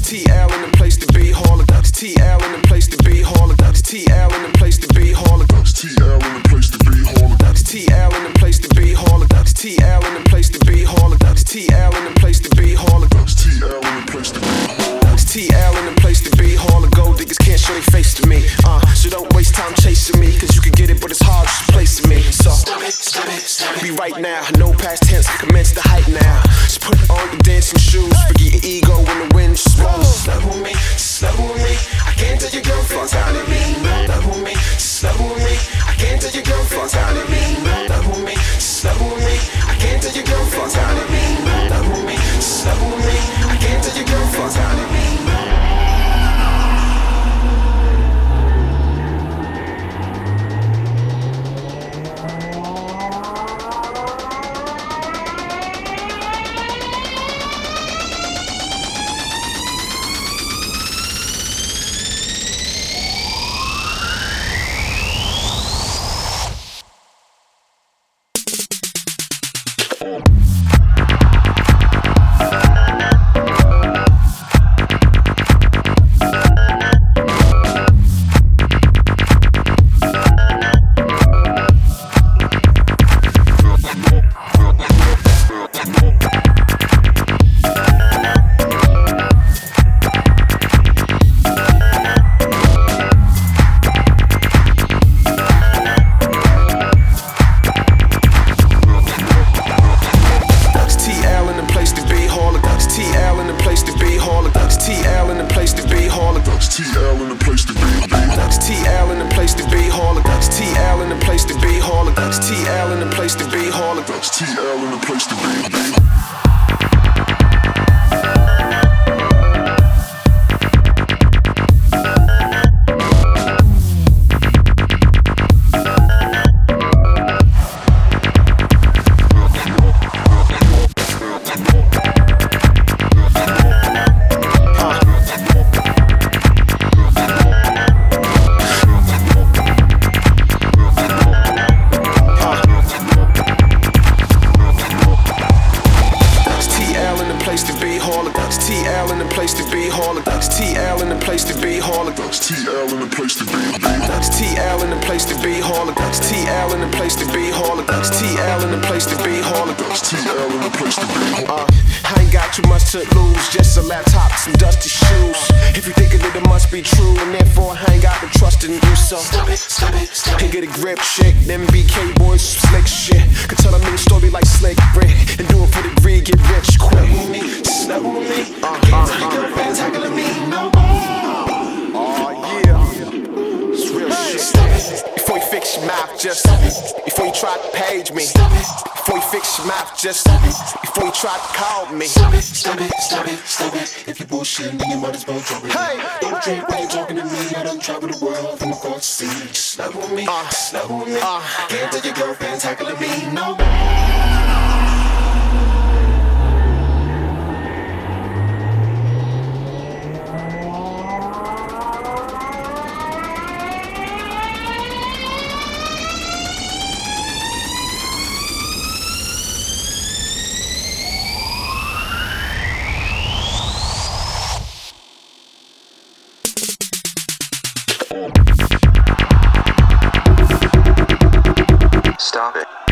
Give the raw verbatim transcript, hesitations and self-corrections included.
T L in the place to be, Hall of Ducks. T L in the place to be, Hall of Ducks. T L in the place to be, Hall of Ducks. T L in the place to be, Hall of Ducks. T L in the place to be, Hall of Ducks. T L in the place to be, Hall of Ducks. T L in the place to be, Hall of Ducks. T L in the place to be, Hall of Ducks. T L in the place to be, Hall of Gold diggers can't show their face to me. Uh, so don't waste time chasing me, cause you can get it, but it's hard just placing me. So stop it, stop it, stop it. Be right now, no past tense, commence the hype now. Just put on your dancing shoes, forget your ego when the wind just blows. Slow with me, slow with me. I can't tell your girlfriend down at me. Slow with me, slow with me. I can't tell your girlfriend down at me. Slow with me, slow with me. I can't tell your girlfriend down at me. Slow with me, slow with me. I can't tell your girlfriend down at me. Just stop it before you try to call me. Stop it, stop it, stop it, stop it. If you bullshitting, then you might as well drop it. Hey, don't drink when you're talking to me. I done travel the world from across the sea. Just love with me, uh, just love with me. Uh, Can't tell your girlfriend tackling me, no. Stop it.